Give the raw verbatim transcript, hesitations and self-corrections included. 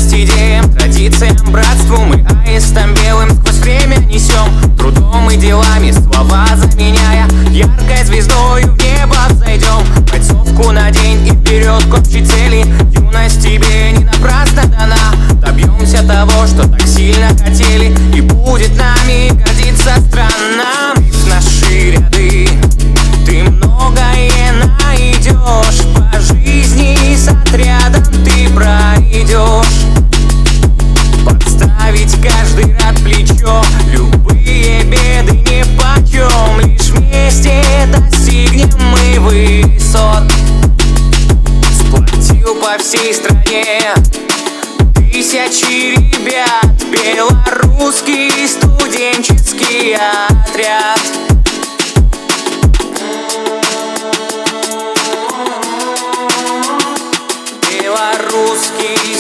Верность идеям, традициям, братству мы аистом белым сквозь время несем. Трудом и делами слова заменяя, яркой звездою в небо взойдем. Бойцовку на день и вперед к общей цели. Юность тебе не напрасно дана. Добьемся того, что так сильно хотели, и будет нами гордиться страна. В наши ряды ты многое найдешь, по жизни с отрядом ты пройдешь. Подставить каждый ряд плечо, любые беды нипочем. Лишь вместе достигнем мы высот. Сплотил по всей стране тысячи ребят белорусский студенческий отряд. Белорусский